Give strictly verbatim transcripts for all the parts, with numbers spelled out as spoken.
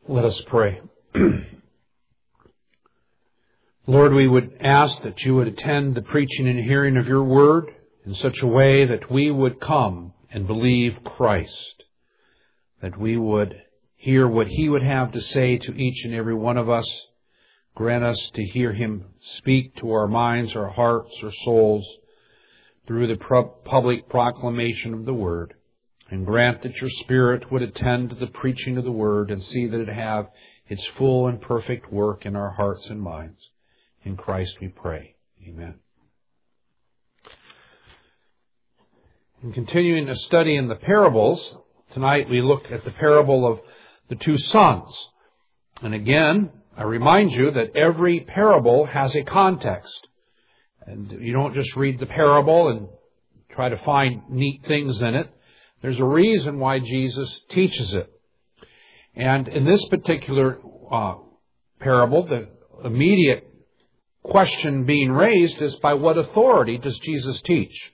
Let us pray. Lord, we would ask that you would attend the preaching and hearing of your word in such a way that we would come and believe Christ, that we would hear what he would have to say to each and every one of us. Grant us to hear him speak to our minds, our hearts, our souls through the public proclamation of the word. And grant that your Spirit would attend to the preaching of the word and see that it have its full and perfect work in our hearts and minds. In Christ we pray. Amen. In continuing a study in the parables, tonight we look at the parable of the two sons. And again, I remind you that every parable has a context. And you don't just read the parable and try to find neat things in it. There's a reason why Jesus teaches it. And in this particular uh, parable, the immediate question being raised is, by what authority does Jesus teach?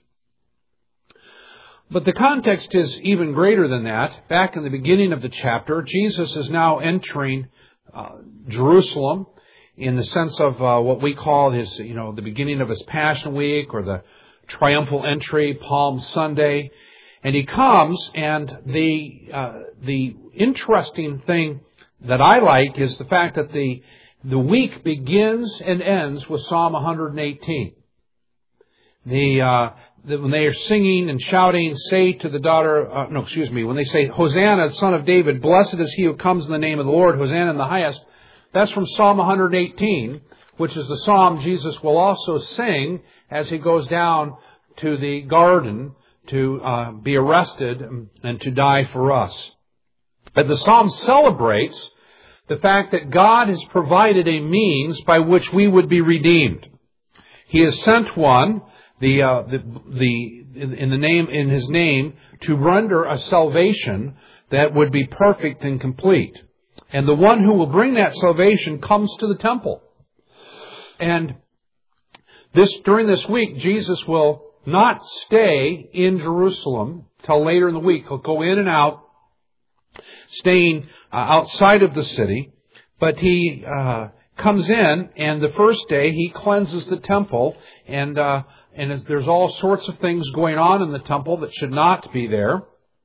But the context is even greater than that. Back in the beginning of the chapter, Jesus is now entering uh, Jerusalem in the sense of uh, what we call his, you know, the beginning of his Passion Week or the triumphal entry, Palm Sunday. And he comes, and the uh, the interesting thing that I like is the fact that the the week begins and ends with Psalm one eighteen. The, uh, the when they are singing and shouting, say to the daughter, uh, no, excuse me, when they say, Hosanna, Son of David, blessed is he who comes in the name of the Lord, Hosanna in the highest. That's from Psalm one eighteen, which is the psalm Jesus will also sing as he goes down to the garden to uh, be arrested and to die for us. But the psalm celebrates the fact that God has provided a means by which we would be redeemed. He has sent one, the uh, the, the in, in the name in His name, to render a salvation that would be perfect and complete. And the one who will bring that salvation comes to the temple. And this during this week, Jesus will not stay in Jerusalem till later in the week. He'll go in and out, staying uh, outside of the city. But he uh, comes in, and the first day he cleanses the temple, and uh, and there's all sorts of things going on in the temple that should not be there.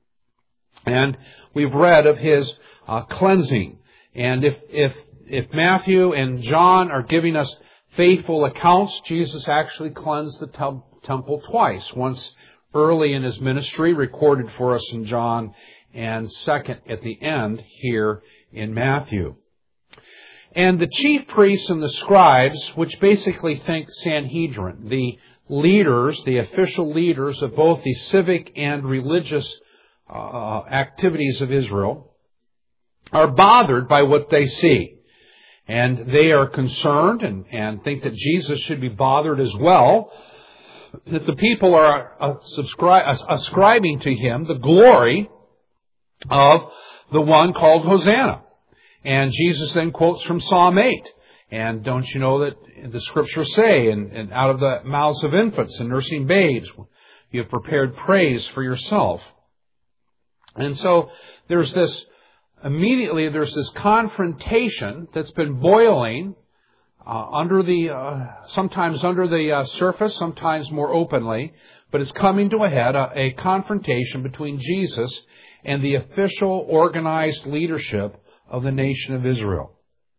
And we've read of his uh, cleansing. And if if if Matthew and John are giving us faithful accounts, Jesus actually cleansed the temple. temple twice. Once early in his ministry, recorded for us in John, and second at the end here in Matthew. And the chief priests and the scribes, which basically think Sanhedrin, the leaders, the official leaders of both the civic and religious uh, activities of Israel, are bothered by what they see. And they are concerned and, and think that Jesus should be bothered as well, that the people are uh, subscri- uh, ascribing to him the glory of the one called Hosanna. And Jesus then quotes from Psalm eight. And don't you know that the scriptures say, and, and out of the mouths of infants and nursing babes, you have prepared praise for yourself. And so there's this, immediately there's this confrontation that's been boiling Uh, under the, uh, sometimes under the uh, surface, sometimes more openly, but it's coming to a head, a, a confrontation between Jesus and the official organized leadership of the nation of Israel.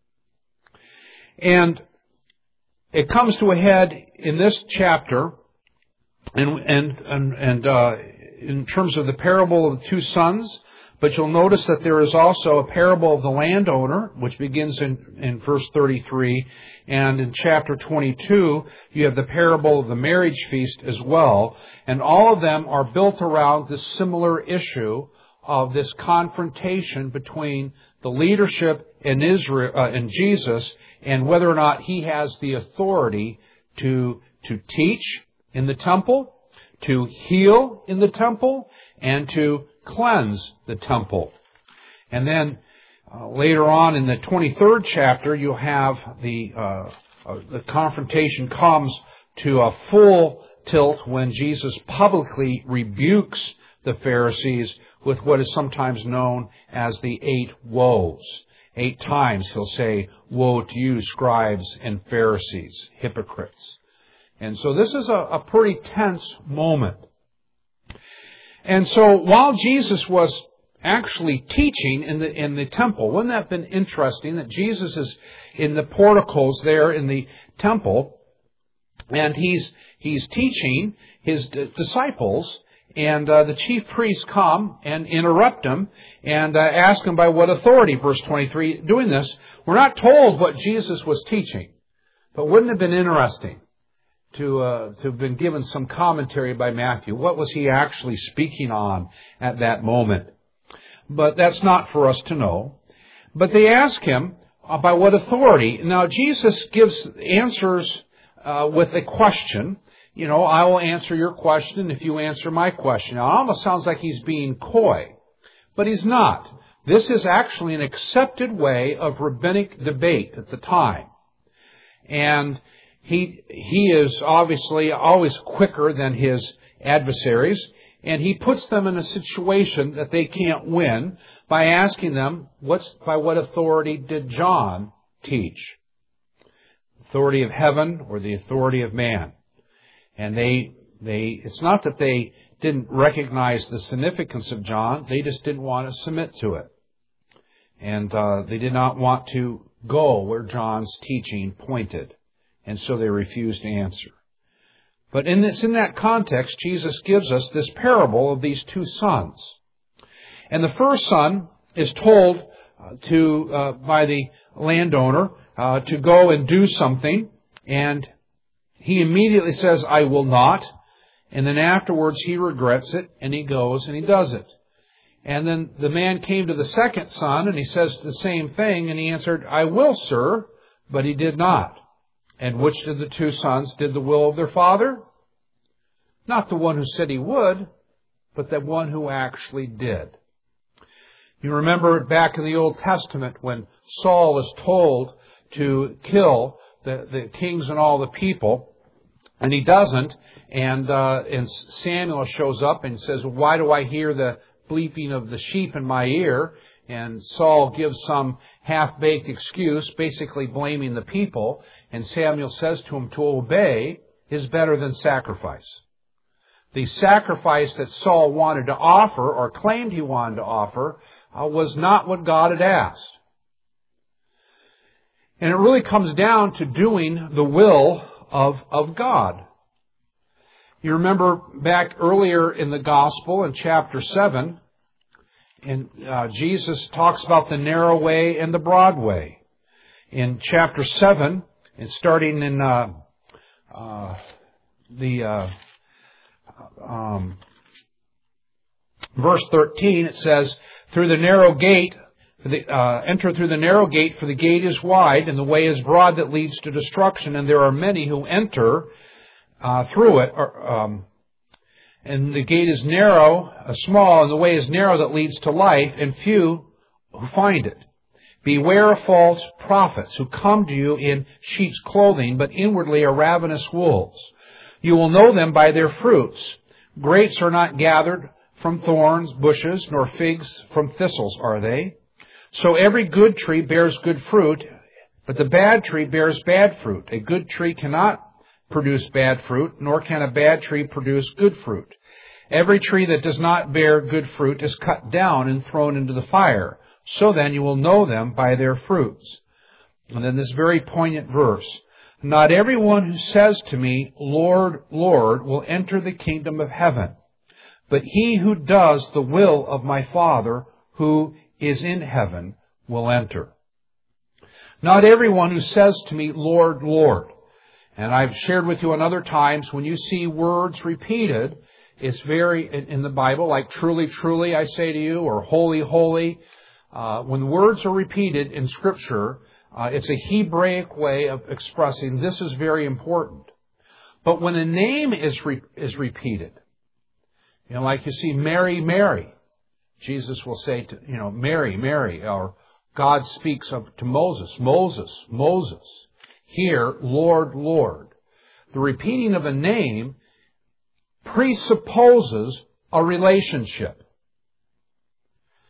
And it comes to a head in this chapter, and and and, and uh, in terms of the parable of the two sons. But you'll notice that there is also a parable of the landowner, which begins in, in verse thirty-three. And in chapter twenty-two, you have the parable of the marriage feast as well. And all of them are built around this similar issue of this confrontation between the leadership in Israel, uh, in Jesus, and whether or not he has the authority to, to teach in the temple, to heal in the temple, and to cleanse the temple. And then uh, later on in the twenty-third chapter, you'll have the uh, uh, the confrontation comes to a full tilt when Jesus publicly rebukes the Pharisees with what is sometimes known as the eight woes. eight times he'll say, "Woe to you, scribes and Pharisees, hypocrites." And so this is a, a pretty tense moment. And so while Jesus was actually teaching in the in the temple, wouldn't that have been interesting that Jesus is in the porticos there in the temple, and he's he's teaching his d- disciples, and uh, the chief priests come and interrupt him and uh, ask him by what authority, verse twenty-three, doing this. We're not told what Jesus was teaching, but wouldn't it have been interesting to uh, to have been given some commentary by Matthew? What was he actually speaking on at that moment? But that's not for us to know. But they ask him uh, by what authority. Now Jesus gives answers uh, with a question. You know, I will answer your question if you answer my question. Now it almost sounds like he's being coy, but he's not. This is actually an accepted way of rabbinic debate at the time. And He he is obviously always quicker than his adversaries, and he puts them in a situation that they can't win by asking them, what's by what authority did John teach? Authority of heaven or the authority of man? And they they it's not that they didn't recognize the significance of John, they just didn't want to submit to it. And uh, they did not want to go where John's teaching pointed. And so they refused to answer. But in this, in that context, Jesus gives us this parable of these two sons. And the first son is told uh, to uh, by the landowner uh, to go and do something, and he immediately says, "I will not." And then afterwards he regrets it, and he goes and he does it. And then the man came to the second son, and he says the same thing, and he answered, "I will, sir," but he did not. And which of the two sons did the will of their father? Not the one who said he would, but the one who actually did. You remember back in the Old Testament when Saul is told to kill the, the kings and all the people, and he doesn't, and, uh, and Samuel shows up and says, "Why do I hear the bleeping of the sheep in my ear?" And Saul gives some half-baked excuse, basically blaming the people. And Samuel says to him, to obey is better than sacrifice. The sacrifice that Saul wanted to offer, or claimed he wanted to offer, uh, was not what God had asked. And it really comes down to doing the will of, of God. You remember back earlier in the Gospel, in chapter seven, And uh, Jesus talks about the narrow way and the broad way. In chapter seven, and starting in uh, uh, the uh, um, verse thirteen, it says, "Through the narrow gate, the, uh, enter through the narrow gate, for the gate is wide, and the way is broad that leads to destruction, and there are many who enter uh, through it." Or, um, And the gate is narrow, uh, small, and the way is narrow that leads to life, and few who find it. Beware of false prophets who come to you in sheep's clothing, but inwardly are ravenous wolves. You will know them by their fruits. Grapes are not gathered from thorns, bushes, nor figs from thistles, are they? So every good tree bears good fruit, but the bad tree bears bad fruit. A good tree cannot produce bad fruit, nor can a bad tree produce good fruit. Every tree that does not bear good fruit is cut down and thrown into the fire. So then you will know them by their fruits. And then this very poignant verse, "Not everyone who says to me, 'Lord, Lord,' will enter the kingdom of heaven, but he who does the will of my Father who is in heaven will enter." Not everyone who says to me, "Lord, Lord." And I've shared with you on other times, when you see words repeated, it's very, in the Bible, like "truly, truly, I say to you," or "holy, holy." Uh, when words are repeated in Scripture, uh, it's a Hebraic way of expressing this is very important. But when a name is re- is repeated, you know, like you see Mary, Mary, Jesus will say to, you know, Mary, Mary, or God speaks of, to Moses, Moses, Moses. Here, Lord, Lord. The repeating of a name presupposes a relationship.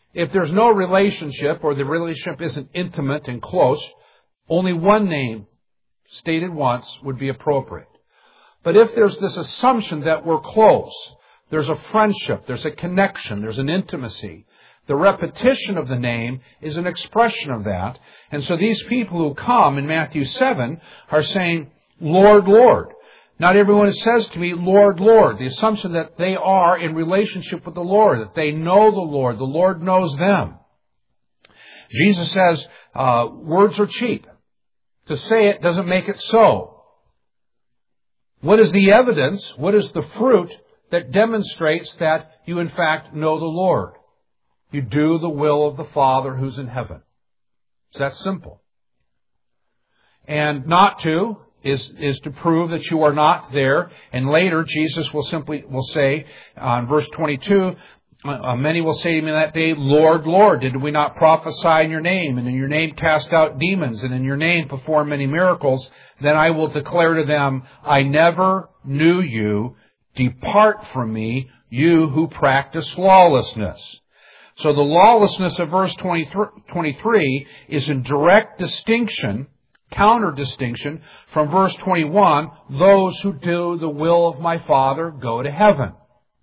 If there's no relationship or the relationship isn't intimate and close, only one name stated once would be appropriate. But if there's this assumption that we're close, there's a friendship, there's a connection, there's an intimacy, the repetition of the name is an expression of that. And so these people who come in Matthew seven are saying, Lord, Lord. Not everyone who says to me, Lord, Lord. The assumption that they are in relationship with the Lord, that they know the Lord, the Lord knows them. Jesus says, uh, words are cheap. To say it doesn't make it so. What is the evidence? What is the fruit that demonstrates that you in fact know the Lord? You do the will of the Father who's in heaven. It's that simple. And not to is is to prove that you are not there. And later Jesus will simply will say uh, in verse twenty-two, uh, many will say to me in that day, Lord, Lord, did we not prophesy in your name, and in your name cast out demons, and in your name perform many miracles? Then I will declare to them, I never knew you. Depart from me, you who practice lawlessness. So the lawlessness of verse twenty-three is in direct distinction, counter distinction, from verse twenty-one, those who do the will of my Father go to heaven.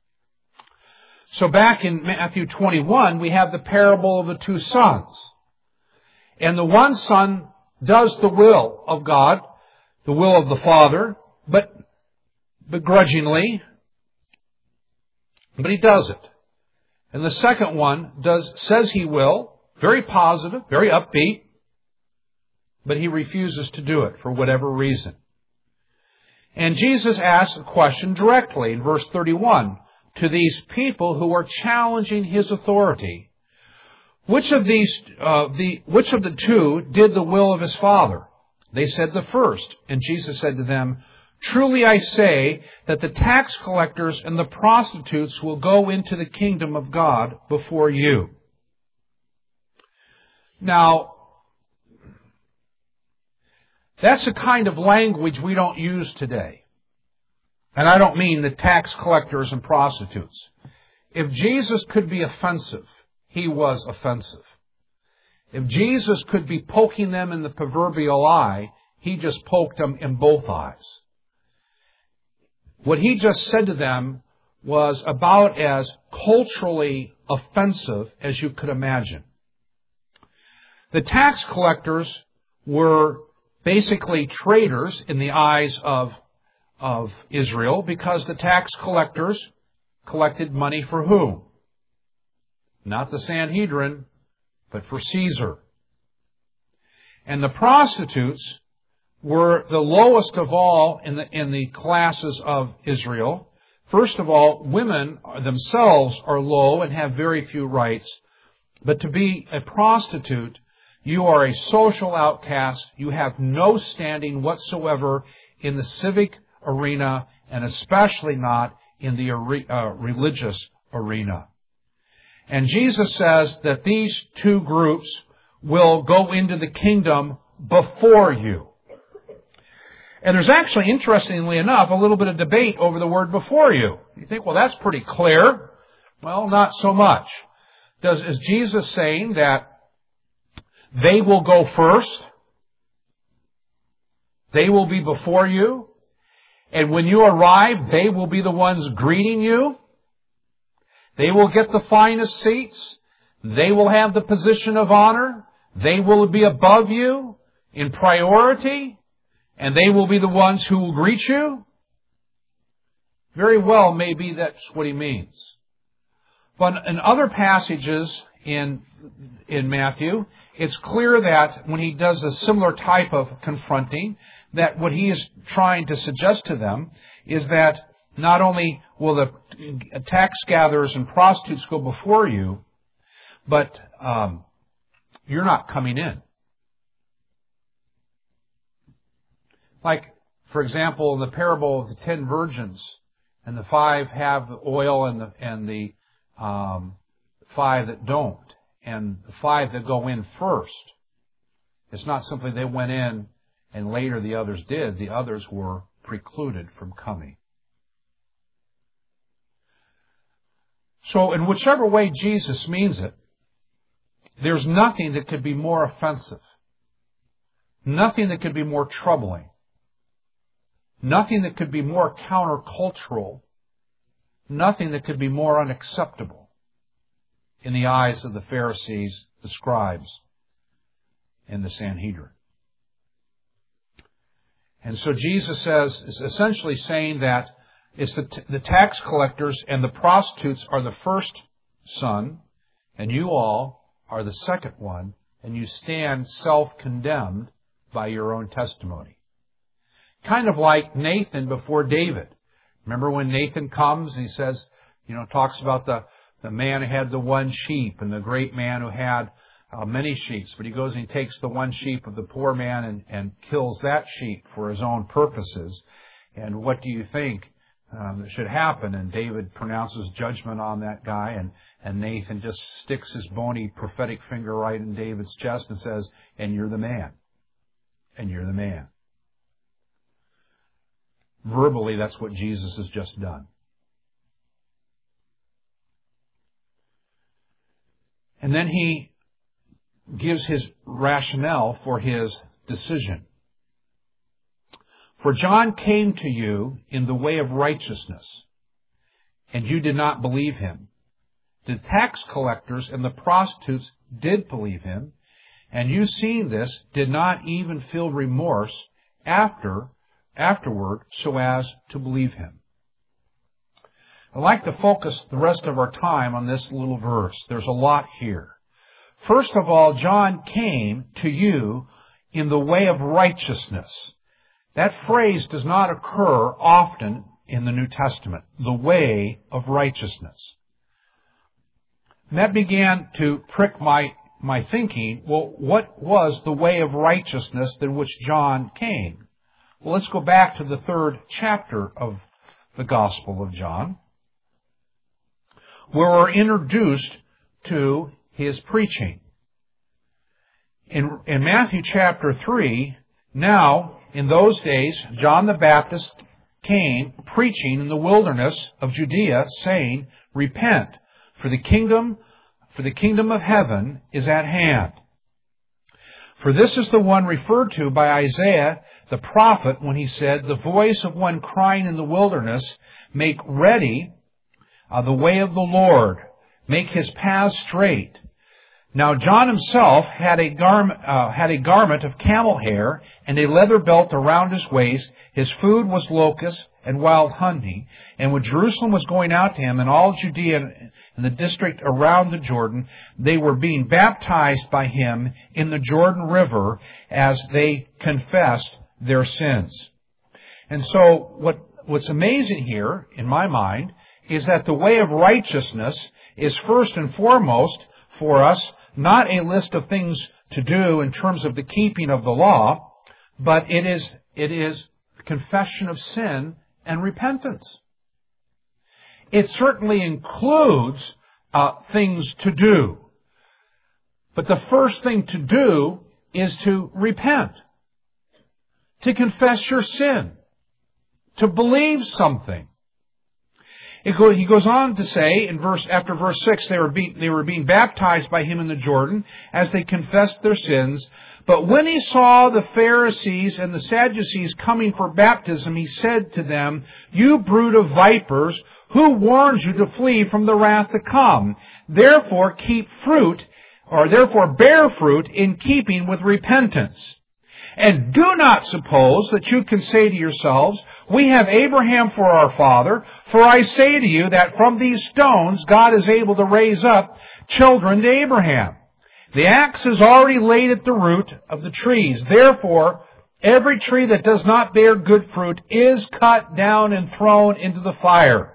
So back in Matthew twenty-one, we have the parable of the two sons. And the one son does the will of God, the will of the Father, but begrudgingly, but he does it. And the second one does says he will, very positive, very upbeat, but he refuses to do it for whatever reason. And Jesus asks a question directly in verse thirty-one to these people who are challenging his authority. Which of these, uh, the which of the two did the will of his Father? They said the first. And Jesus said to them, truly I say that the tax collectors and the prostitutes will go into the kingdom of God before you. Now, that's a kind of language we don't use today. And I don't mean the tax collectors and prostitutes. If Jesus could be offensive, he was offensive. If Jesus could be poking them in the proverbial eye, he just poked them in both eyes. What he just said to them was about as culturally offensive as you could imagine. The tax collectors were basically traitors in the eyes of, of Israel because the tax collectors collected money for whom? Not the Sanhedrin, but for Caesar. And the prostitutes were the lowest of all in the, in the classes of Israel. First of all, women themselves are low and have very few rights. But to be a prostitute, you are a social outcast. You have no standing whatsoever in the civic arena, and especially not in the uh, religious arena. And Jesus says that these two groups will go into the kingdom before you. And there's actually, interestingly enough, a little bit of debate over the word before you. You think, well, that's pretty clear. Well, not so much. Does, is Jesus saying that they will go first? They will be before you? And when you arrive, they will be the ones greeting you? They will get the finest seats? They will have the position of honor? They will be above you in priority? And they will be the ones who will greet you? Very well, maybe that's what he means. But in other passages in, in Matthew, it's clear that when he does a similar type of confronting, that what he is trying to suggest to them is that not only will the tax gatherers and prostitutes go before you, but um, you're not coming in. Like, for example, in the parable of the ten virgins, and the five have the oil and the and the um, five that don't, and the five that go in first. It's not simply they went in and later the others did. The others were precluded from coming. So in whichever way Jesus means it, There's nothing that could be more offensive. Nothing that could be more troubling. Nothing that could be more countercultural. Nothing that could be more unacceptable in the eyes of the Pharisees, the scribes, and the Sanhedrin. And so Jesus says, is essentially saying that it's the, t- the tax collectors and the prostitutes are the first son, and you all are the second one, and you stand self-condemned by your own testimony. Kind of like Nathan before David. Remember when Nathan comes and he says, you know, talks about the, the man who had the one sheep and the great man who had uh, many sheep. But he goes and he takes the one sheep of the poor man and, and kills that sheep for his own purposes. And what do you think um, should happen? And David pronounces judgment on that guy, and, and Nathan just sticks his bony prophetic finger right in David's chest and says, and you're the man. And you're the man. Verbally, that's what Jesus has just done. And then he gives his rationale for his decision. For John came to you in the way of righteousness, and you did not believe him. The tax collectors and the prostitutes did believe him, and you, seeing this, did not even feel remorse after afterward so as to believe him. I'd like to focus the rest of our time on this little verse. There's a lot here. First of all, John came to you in the way of righteousness. That phrase does not occur often in the New Testament. The way of righteousness. And that began to prick my, my thinking. Well, what was the way of righteousness in which John came? Well, let's go back to the third chapter of the Gospel of John, where we're introduced to his preaching. In, in Matthew chapter three, now, in those days, John the Baptist came preaching in the wilderness of Judea, saying, repent, for the kingdom, for the kingdom of heaven is at hand. For this is the one referred to by Isaiah the prophet when he said, the voice of one crying in the wilderness, make ready uh, the way of the Lord, make his paths straight. Now John himself had a, garment, uh, had a garment of camel hair and a leather belt around his waist. His food was locusts and wild honey. And when Jerusalem was going out to him and all Judea and the district around the Jordan, they were being baptized by him in the Jordan River as they confessed their sins. And so what, what's amazing here, in my mind, is that the way of righteousness is first and foremost for us not a list of things to do in terms of the keeping of the law, but it is, it is confession of sin and repentance. It certainly includes uh, things to do. But the first thing to do is to repent, to confess your sin, to believe something. It go, he goes on to say in verse after verse six, they were being, they were being baptized by him in the Jordan as they confessed their sins. But when he saw the Pharisees and the Sadducees coming for baptism, he said to them, you brood of vipers, who warns you to flee from the wrath to come? Therefore keep fruit, or therefore bear fruit in keeping with repentance. And do not suppose that you can say to yourselves, we have Abraham for our father, for I say to you that from these stones God is able to raise up children to Abraham. The axe is already laid at the root of the trees. Therefore, every tree that does not bear good fruit is cut down and thrown into the fire.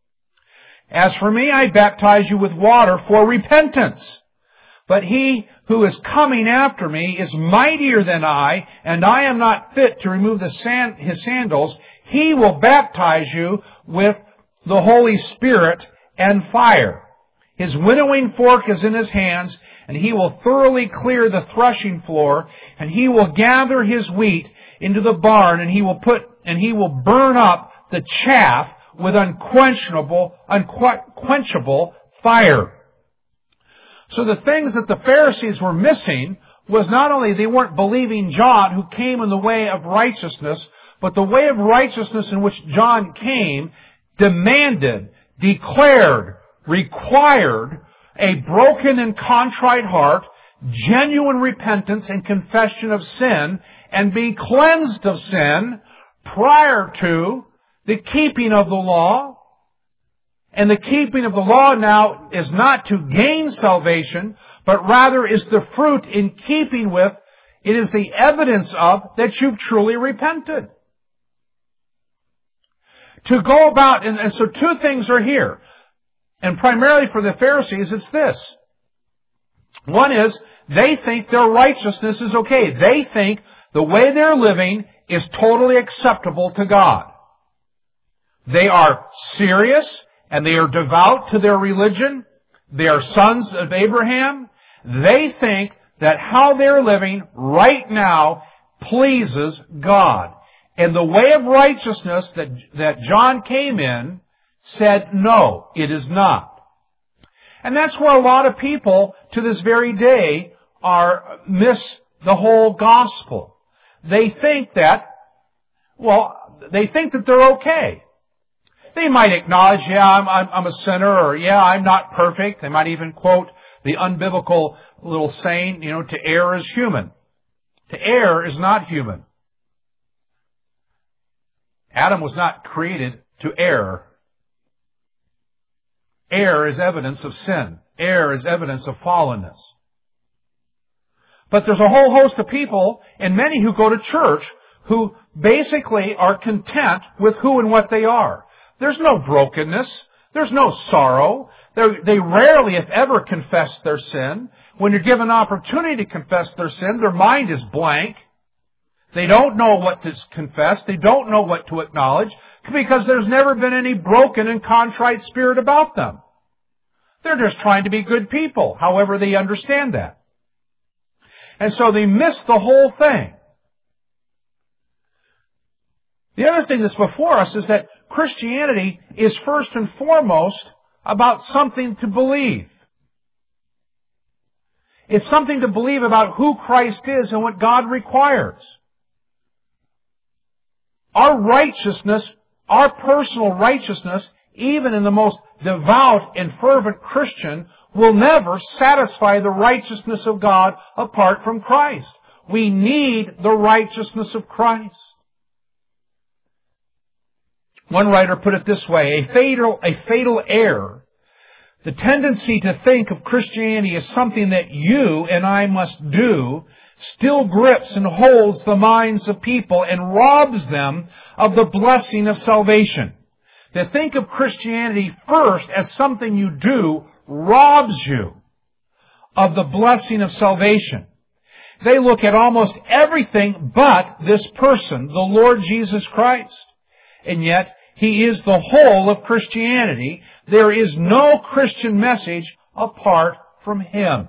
As for me, I baptize you with water for repentance. But he who is coming after me is mightier than I, and I am not fit to remove the sand, his sandals. He will baptize you with the Holy Spirit and fire. His winnowing fork is in his hands, and he will thoroughly clear the threshing floor, and he will gather his wheat into the barn, and he will put and he will burn up the chaff with unquenchable, unquenchable fire. So the things that the Pharisees were missing was not only they weren't believing John, who came in the way of righteousness, but the way of righteousness in which John came demanded, declared, required a broken and contrite heart, genuine repentance and confession of sin, and being cleansed of sin prior to the keeping of the law. And the keeping of the law now is not to gain salvation, but rather is the fruit in keeping with, it is the evidence of that you've truly repented. To go about, and, and so two things are here. And primarily for the Pharisees, it's this. One is, they think their righteousness is okay. They think the way they're living is totally acceptable to God. They are serious and they are devout to their religion. They are sons of Abraham. They think that how they're living right now pleases God. And the way of righteousness that, that John came in said, no, it is not. And that's where a lot of people to this very day are miss the whole gospel. They think that, well, they think that they're okay. They might acknowledge, yeah, I'm, I'm, I'm a sinner, or yeah, I'm not perfect. They might even quote the unbiblical little saying, you know, to err is human. To err is not human. Adam was not created to err. Error is evidence of sin. Error is evidence of fallenness. But there's a whole host of people, and many who go to church, who basically are content with who and what they are. There's no brokenness. There's no sorrow. They're, they rarely, if ever, confess their sin. When you're given opportunity to confess their sin, their mind is blank. They don't know what to confess. They don't know what to acknowledge because there's never been any broken and contrite spirit about them. They're just trying to be good people, however they understand that. And so they miss the whole thing. The other thing that's before us is that Christianity is first and foremost about something to believe. It's something to believe about who Christ is and what God requires. Our righteousness, our personal righteousness, even in the most devout and fervent Christian, will never satisfy the righteousness of God apart from Christ. We need the righteousness of Christ. One writer put it this way, a fatal, a fatal error, the tendency to think of Christianity as something that you and I must do, still grips and holds the minds of people and robs them of the blessing of salvation. To think of Christianity first as something you do robs you of the blessing of salvation. They look at almost everything but this person, the Lord Jesus Christ. And yet, He is the whole of Christianity. There is no Christian message apart from Him.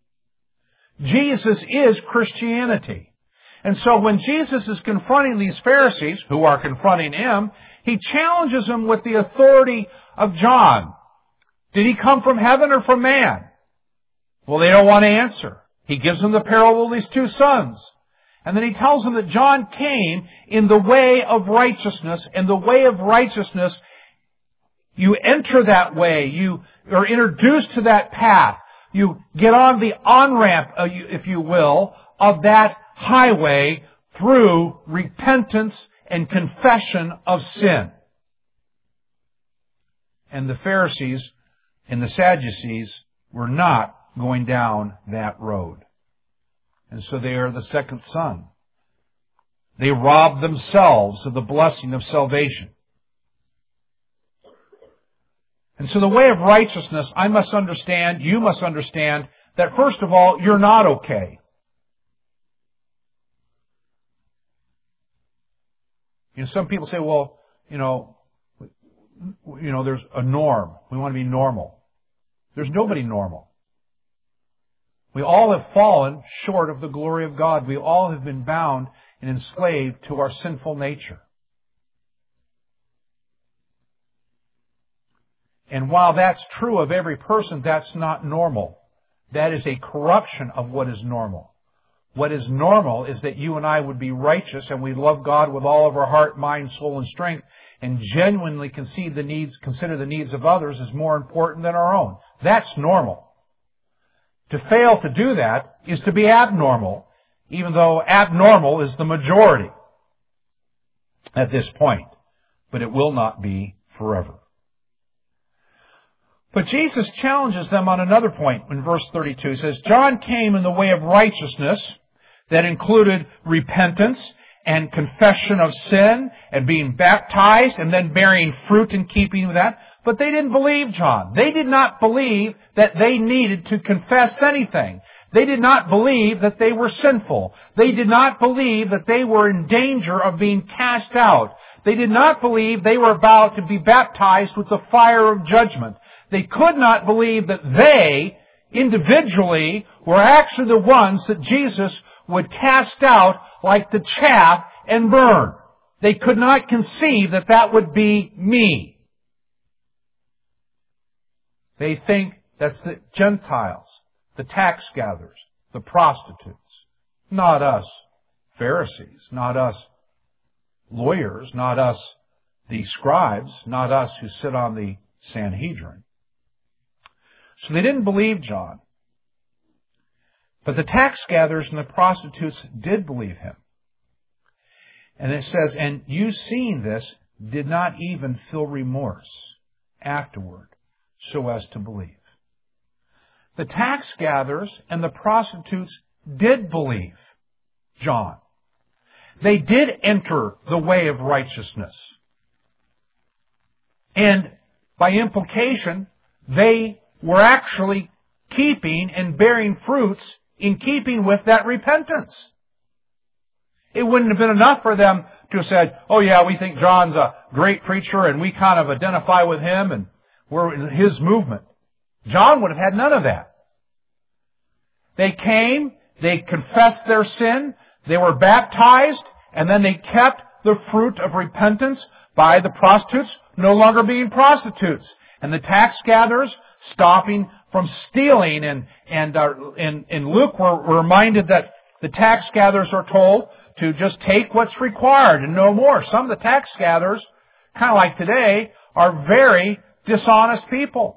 Jesus is Christianity. And so when Jesus is confronting these Pharisees, who are confronting Him, He challenges them with the authority of John. Did He come from heaven or from man? Well, they don't want to answer. He gives them the parable of these two sons. And then He tells them that John came in the way of righteousness. And the way of righteousness, you enter that way. You are introduced to that path. You get on the on-ramp, if you will, of that highway through repentance and confession of sin. And the Pharisees and the Sadducees were not going down that road. And so they are the second son. They rob themselves of the blessing of salvation. And so the way of righteousness, I must understand, you must understand, that first of all, you're not okay. You know, some people say, well, you know, you know, there's a norm. We want to be normal. There's nobody normal. We all have fallen short of the glory of God. We all have been bound and enslaved to our sinful nature. And while that's true of every person, that's not normal. That is a corruption of what is normal. What is normal is that you and I would be righteous and we love God with all of our heart, mind, soul, and strength, and genuinely concede the needs, consider the needs of others as more important than our own. That's normal. To fail to do that is to be abnormal, even though abnormal is the majority at this point. But it will not be forever. But Jesus challenges them on another point in verse thirty-two. He says, John came in the way of righteousness that included repentance and confession of sin and being baptized and then bearing fruit in keeping with that. But they didn't believe John. They did not believe that they needed to confess anything. They did not believe that they were sinful. They did not believe that they were in danger of being cast out. They did not believe they were about to be baptized with the fire of judgment. They could not believe that they, individually, were actually the ones that Jesus would cast out like the chaff and burn. They could not conceive that that would be me. They think that's the Gentiles, the tax gatherers, the prostitutes. Not us Pharisees, not us lawyers, not us the scribes, not us who sit on the Sanhedrin. So they didn't believe John. But the tax gatherers and the prostitutes did believe him. And it says, and you seeing this, did not even feel remorse afterward so as to believe. The tax gatherers and the prostitutes did believe John. They did enter the way of righteousness. And by implication, they were actually keeping and bearing fruits in keeping with that repentance. It wouldn't have been enough for them to have said, oh yeah, we think John's a great preacher and we kind of identify with him and we're in his movement. John would have had none of that. They came, they confessed their sin, they were baptized, and then they kept the fruit of repentance by the prostitutes no longer being prostitutes. And the tax gatherers stopping from stealing. And, and, uh, in, in Luke, we're, we're reminded that the tax gatherers are told to just take what's required and no more. Some of the tax gatherers, kind of like today, are very dishonest people.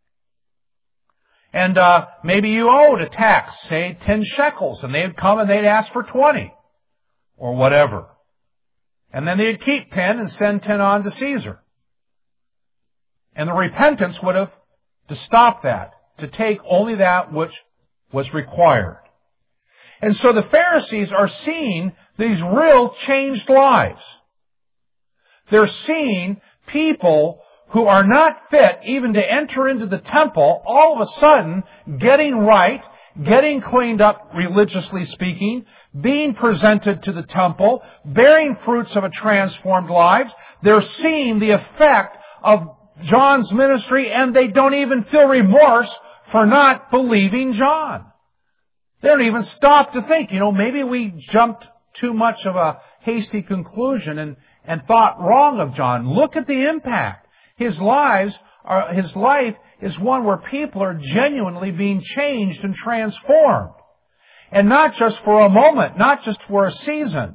And uh, maybe you owed a tax, say ten shekels, and they'd come and they'd ask for twenty or whatever. And then they'd keep ten and send ten on to Caesar. And the repentance would have to stop that, to take only that which was required. And so the Pharisees are seeing these real changed lives. They're seeing people who are not fit even to enter into the temple, all of a sudden getting right, getting cleaned up religiously speaking, being presented to the temple, bearing fruits of a transformed life. They're seeing the effect of John's ministry, and they don't even feel remorse for not believing John. They don't even stop to think, you know, maybe we jumped too much of a hasty conclusion and, and thought wrong of John. Look at the impact. His lives are, his life is one where people are genuinely being changed and transformed. And not just for a moment, not just for a season.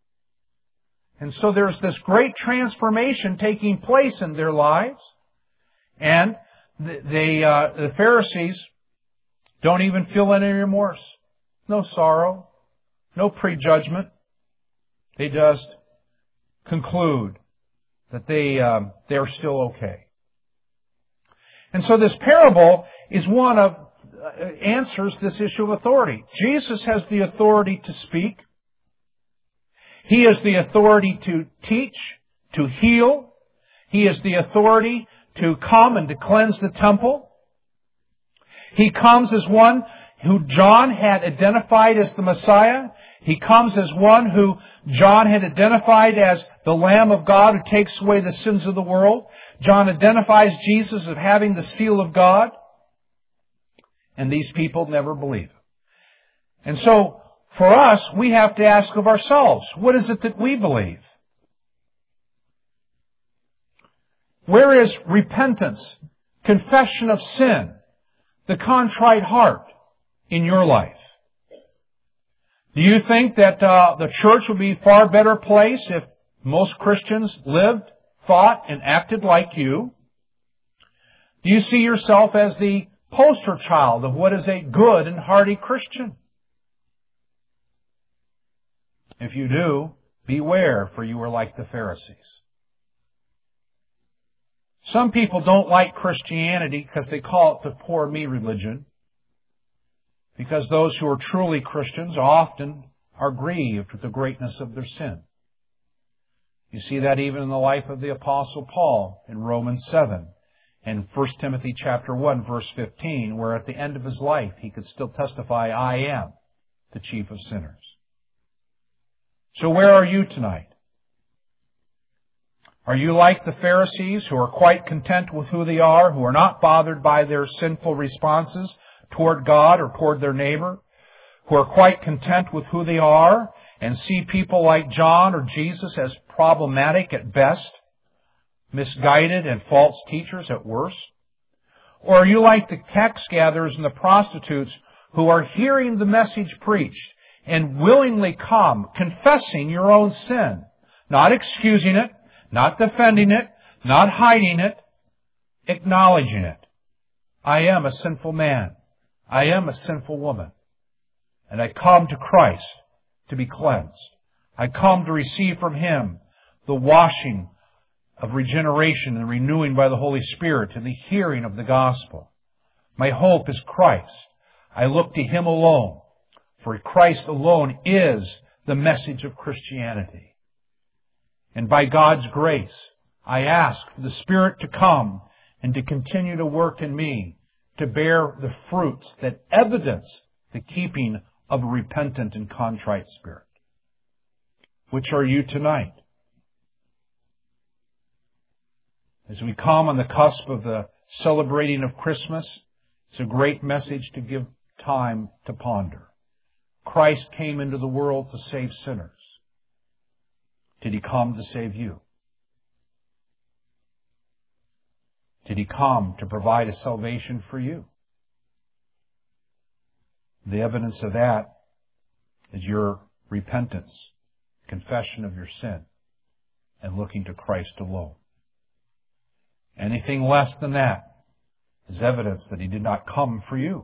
And so there's this great transformation taking place in their lives. And they, uh, the Pharisees don't even feel any remorse. No sorrow. No prejudgment. They just conclude that they, um, they're still okay. And so this parable is one of, uh, answers this issue of authority. Jesus has the authority to speak. He has the authority to teach, to heal. He has the authority to come and to cleanse the temple. He comes as one who John had identified as the Messiah. He comes as one who John had identified as the Lamb of God who takes away the sins of the world. John identifies Jesus as having the seal of God. And these people never believe. And so, for us, we have to ask of ourselves, what is it that we believe? Where is repentance, confession of sin, the contrite heart, in your life? Do you think that uh, the church would be a far better place if most Christians lived, thought, and acted like you? Do you see yourself as the poster child of what is a good and hearty Christian? If you do, beware, for you are like the Pharisees. Some people don't like Christianity because they call it the poor me religion. Because those who are truly Christians often are grieved with the greatness of their sin. You see that even in the life of the Apostle Paul in Romans seven and First Timothy chapter one, verse fifteen, where at the end of his life he could still testify, I am the chief of sinners. So where are you tonight? Are you like the Pharisees who are quite content with who they are, who are not bothered by their sinful responses toward God or toward their neighbor, who are quite content with who they are and see people like John or Jesus as problematic at best, misguided and false teachers at worst? Or are you like the tax gatherers and the prostitutes who are hearing the message preached and willingly come, confessing your own sin, not excusing it, not defending it, not hiding it, acknowledging it? I am a sinful man. I am a sinful woman. And I come to Christ to be cleansed. I come to receive from Him the washing of regeneration and renewing by the Holy Spirit and the hearing of the gospel. My hope is Christ. I look to Him alone, for Christ alone is the message of Christianity. And by God's grace, I ask for the Spirit to come and to continue to work in me, to bear the fruits that evidence the keeping of a repentant and contrite spirit. Which are you tonight? As we come on the cusp of the celebrating of Christmas, it's a great message to give time to ponder. Christ came into the world to save sinners. Did He come to save you? Did He come to provide a salvation for you? The evidence of that is your repentance, confession of your sin, and looking to Christ alone. Anything less than that is evidence that He did not come for you.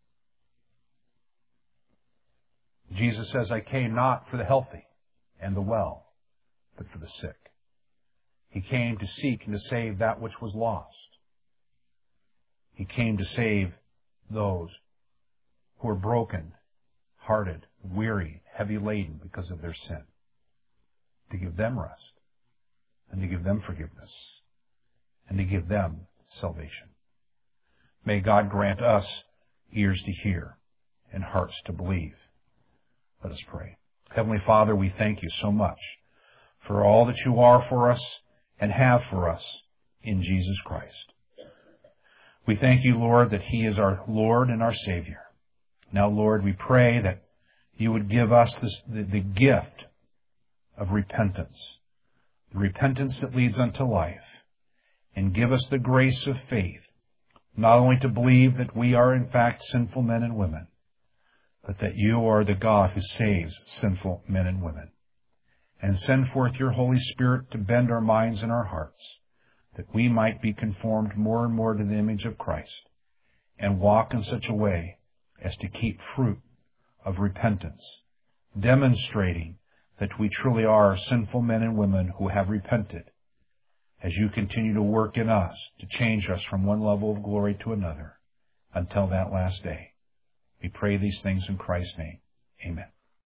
Jesus says, I came not for the healthy and the well, but for the sick. He came to seek and to save that which was lost. He came to save those who are broken, hearted, weary, heavy laden because of their sin. To give them rest, and to give them forgiveness, and to give them salvation. May God grant us ears to hear and hearts to believe. Let us pray. Heavenly Father, we thank You so much for all that You are for us and have for us in Jesus Christ. We thank You, Lord, that He is our Lord and our Savior. Now, Lord, we pray that You would give us this, the, the gift of repentance, the repentance that leads unto life, and give us the grace of faith, not only to believe that we are in fact sinful men and women, but that You are the God who saves sinful men and women. And send forth Your Holy Spirit to bend our minds and our hearts, that we might be conformed more and more to the image of Christ, and walk in such a way as to keep fruit of repentance, demonstrating that we truly are sinful men and women who have repented, as You continue to work in us to change us from one level of glory to another until that last day. We pray these things in Christ's name. Amen.